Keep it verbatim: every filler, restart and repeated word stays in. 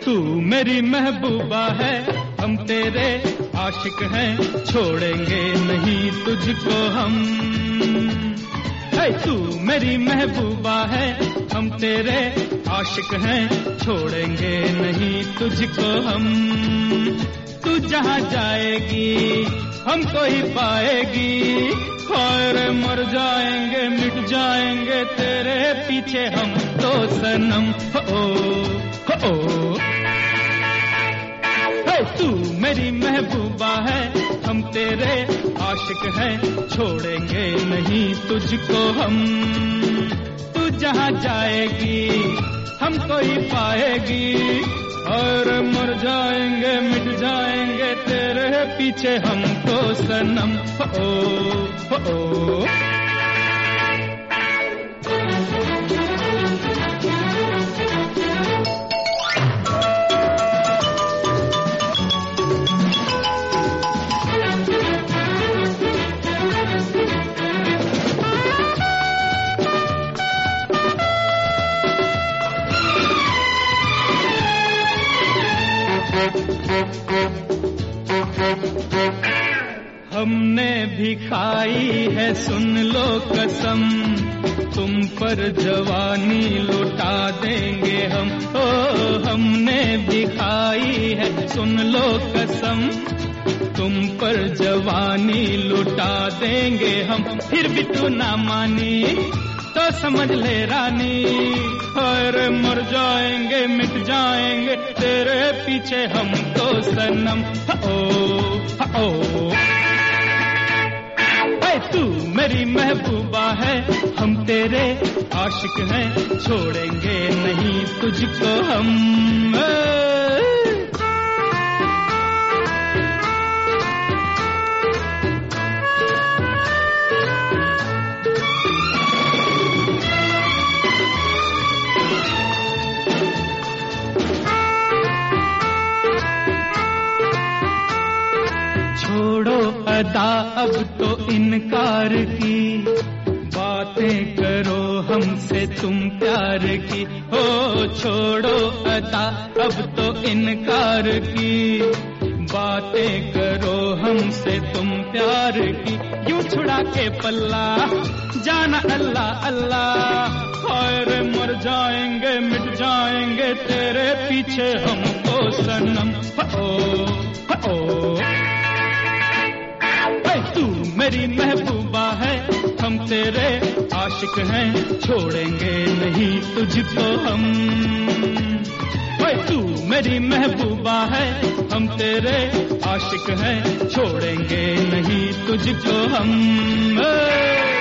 तू मेरी महबूबा है, हम तेरे आशिक हैं, छोड़ेंगे नहीं तुझको हम। है तू मेरी महबूबा है, हम तेरे आशिक हैं, छोड़ेंगे नहीं तुझको हम। तू जहाँ जाएगी हमको ही पाएगी, और मर जाएंगे मिट जाएंगे तेरे पीछे हम तो सनम। हो हो हे तू मेरी महबूबा है, हम तेरे आशिक हैं, छोड़ेंगे नहीं तुझको हम। तू जहाँ जाएगी हमको ही पाएगी, और मर जाएंगे मिट जाएंगे तेरे पीछे हम तो सनम। हो हो हमने भी खाई है सुन लो कसम, तुम पर जवानी लुटा देंगे हम। ओ हमने भी खाई है सुन लो कसम, तुम पर जवानी लुटा देंगे हम। फिर भी तू ना मानी तो समझ ले रानी, और मर जाएंगे मिट जाएंगे तेरे पीछे हम तो सनम। हो हो तू मेरी महबूबा है, हम तेरे आशिक हैं, छोड़ेंगे नहीं तुझको हम। छोड़ो अदा अब तो इनकार की, बातें करो हमसे तुम प्यार की। हो छोड़ो अदा अब तो इनकार की, बातें करो हमसे तुम प्यार की। यूं छुड़ा के पल्ला जाना अल्लाह अल्लाह, और मर जाएंगे मिट जाएंगे तेरे पीछे हमको सनम। हो हो तू मेरी महबूबा है, हम तेरे आशिक हैं, छोड़ेंगे नहीं तुझको हम। तू मेरी महबूबा है, हम तेरे आशिक हैं, छोड़ेंगे नहीं तुझको हम।